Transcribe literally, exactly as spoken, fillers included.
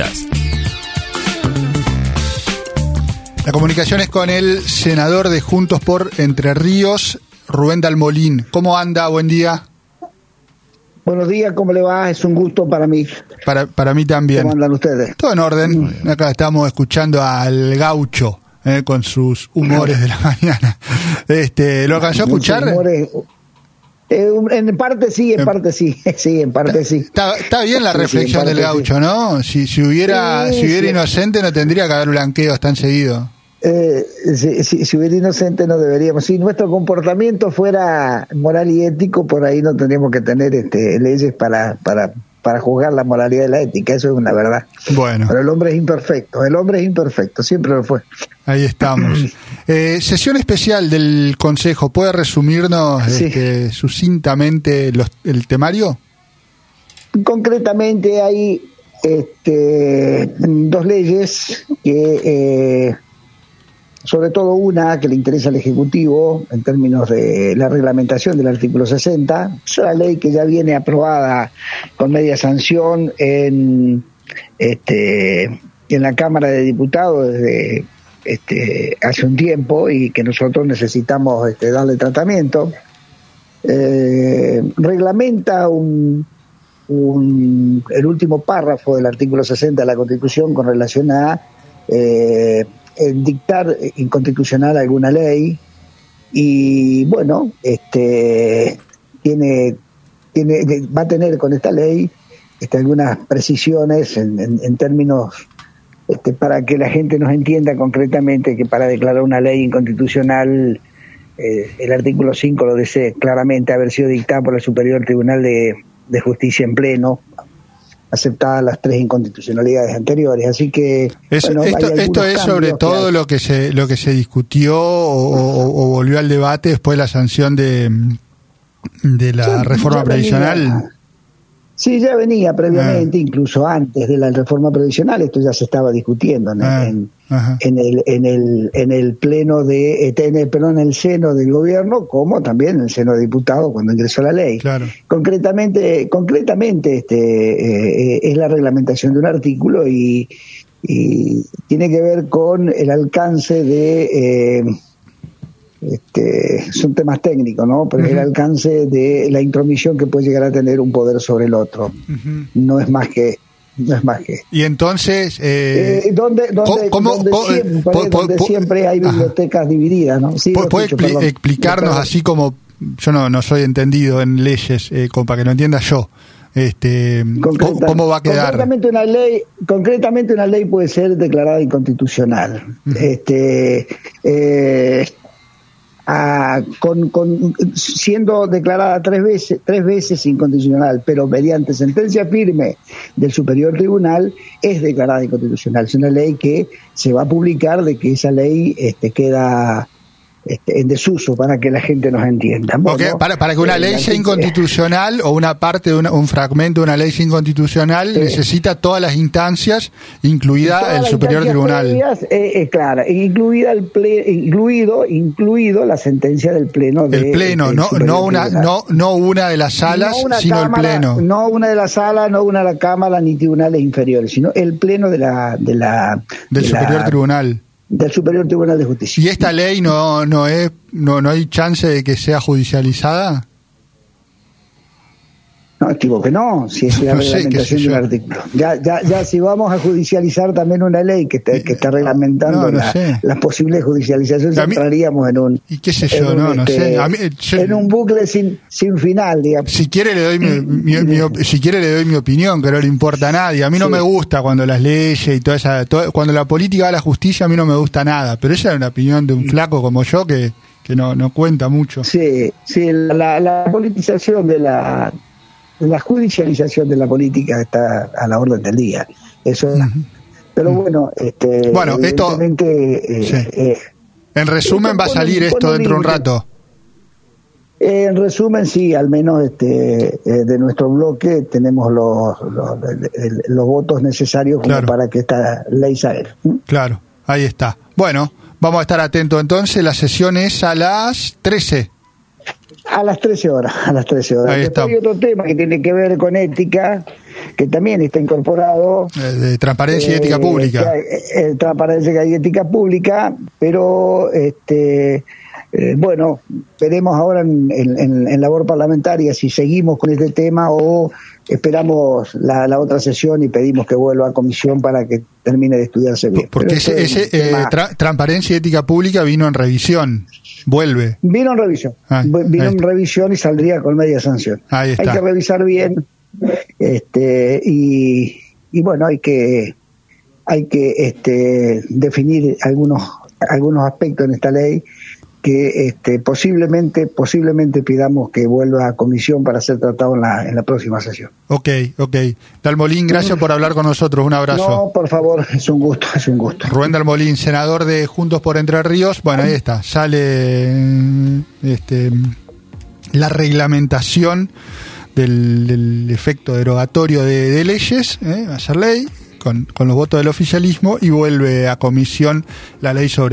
entrevistas. La comunicación es con el senador de Juntos por Entre Ríos, Rubén Dalmolín. ¿Cómo anda? Buen día. Buenos días, ¿cómo le va? Es un gusto para mí. Para, para mí también. ¿Cómo andan ustedes? Todo en orden. Acá estamos escuchando al gaucho eh, con sus humores de la mañana. Este, ¿Lo alcanzó a escuchar? Humores, eh, en parte sí, en parte sí. Sí, en parte sí. Está, está bien la sí, reflexión sí, del gaucho, sí. ¿no? Si, si hubiera, sí, si hubiera sí. inocente no tendría que haber blanqueos tan seguido. Eh, si, si, si hubiera inocente no deberíamos. Si nuestro comportamiento fuera moral y ético, por ahí no tendríamos que tener este, leyes para, para, para juzgar la moralidad y la ética. Eso es una verdad. Bueno. Pero el hombre es imperfecto. El hombre es imperfecto. Siempre lo fue. Ahí estamos. Eh, sesión especial del Consejo. ¿Puede resumirnos Sí. este, sucintamente los, el temario? Concretamente hay este, dos leyes que, eh, sobre todo una que le interesa al Ejecutivo en términos de la reglamentación del artículo sesenta, es una ley que ya viene aprobada con media sanción en, este, en la Cámara de Diputados desde este, hace un tiempo y que nosotros necesitamos este, darle tratamiento. Eh, reglamenta un Un, el último párrafo del artículo sesenta de la Constitución con relación a eh, el dictar inconstitucional alguna ley y bueno, este tiene, tiene va a tener con esta ley este, algunas precisiones en, en, en términos este, para que la gente nos entienda concretamente que para declarar una ley inconstitucional eh, el artículo cinco lo dice claramente, haber sido dictada por el Superior Tribunal de de Justicia en pleno, aceptadas las tres inconstitucionalidades anteriores, así que es, bueno, esto, esto es sobre todo hay. lo que se lo que se discutió o, o, o volvió al debate después de la sanción de de la Sí, reforma previsional. Venía, sí, ya venía previamente, ah. incluso antes de la reforma previsional, esto ya se estaba discutiendo en, ah. en, en el en el en el pleno de en el, perdón, en el seno del gobierno, como también en el seno de diputados cuando ingresó la ley. Claro. Concretamente, concretamente este eh, es la reglamentación de un artículo y, y tiene que ver con el alcance de eh, Este, son temas técnicos, ¿no? Pero uh-huh. el alcance de la intromisión que puede llegar a tener un poder sobre el otro. Uh-huh. No es más que no es más que. Y entonces, eh, eh, ¿dónde, dónde, ¿cómo, donde, cómo, siempre, po, po, donde po, siempre hay bibliotecas ajá. divididas, ¿no? Sí, ¿Puede escucho, expli- explicarnos así como yo no, no soy entendido en leyes, eh, como para que lo entienda yo? Este, ¿cómo, ¿Cómo va a quedar? Concretamente una ley, concretamente una ley puede ser declarada inconstitucional. Uh-huh. Este, eh, A, con, con, siendo declarada tres veces tres veces inconstitucional, pero mediante sentencia firme del Superior Tribunal es declarada inconstitucional. Es una ley que se va a publicar de que esa ley este, queda este, en desuso para que la gente nos entienda. Bueno, okay, para, para que una ley sea inconstitucional o una parte de una, un fragmento de una ley sea inconstitucional sí. necesita todas las instancias, incluida todas el Superior Tribunal. Previas, eh, eh, claro, incluida el ple, incluido incluido la sentencia del pleno. De, el pleno, de, no no una no no una de las salas, no sino cámara, el pleno. No una de las salas, no una de la cámara ni tribunales inferiores, sino el pleno de la de la del de Superior la, Tribunal. Del Superior Tribunal de Justicia. ¿Y esta ley no no es no no hay chance de que sea judicializada? No, digo que no, si es la no reglamentación sé, de un artículo. Ya, ya, ya si vamos a judicializar también una ley que está, que está reglamentando no, no la, sé. las posibles judicializaciones, mí, entraríamos en un... ¿Y qué sé yo? Un, no, no este, sé. A mí, yo, en un bucle sin sin final, digamos. Si quiere le doy mi, mi, mi, si quiere le doy mi opinión, que no le importa a nadie. A mí no sí. me gusta cuando las leyes y toda esa... Todo, cuando la política va a la justicia, a mí no me gusta nada. Pero esa es una opinión de un flaco como yo que, que no, no cuenta mucho. Sí, sí, la, la politización de la... La judicialización de la política está a la orden del día. Eso es. Uh-huh. Pero bueno, este. Bueno, esto. Eh, sí. eh, en resumen, va a salir esto dentro de un rato. Eh, en resumen, sí, al menos este eh, de nuestro bloque tenemos los los, los, los votos necesarios como claro. para que esta ley salga. ¿Mm? Claro, ahí está. Bueno, vamos a estar atentos entonces. La sesión es a las trece. A las trece horas, a las trece horas. Ahí Después está. hay otro tema que tiene que ver con ética, que también está incorporado. Eh, de transparencia eh, y ética pública. Eh, transparencia y ética pública, pero este eh, bueno, veremos ahora en, en, en labor parlamentaria si seguimos con este tema o esperamos la, la otra sesión y pedimos que vuelva a comisión para que termine de estudiarse bien. Porque ese, ese eh, tra- transparencia y ética pública vino en revisión, vuelve. Vino en revisión, ah, vino en revisión y saldría con media sanción. Ahí está. Hay que revisar bien, este y, y bueno, hay que hay que este definir algunos algunos aspectos en esta ley que este, posiblemente posiblemente pidamos que vuelva a comisión para ser tratado en la, en la próxima sesión. Ok, ok. Dalmolín, gracias por hablar con nosotros. Un abrazo. No, por favor, es un gusto, es un gusto. Rubén Dalmolín, senador de Juntos por Entre Ríos. Bueno, ahí está. Sale este, la reglamentación del, del efecto derogatorio de, de leyes, ¿eh? Va a ser ley con, con los votos del oficialismo y vuelve a comisión la ley sobre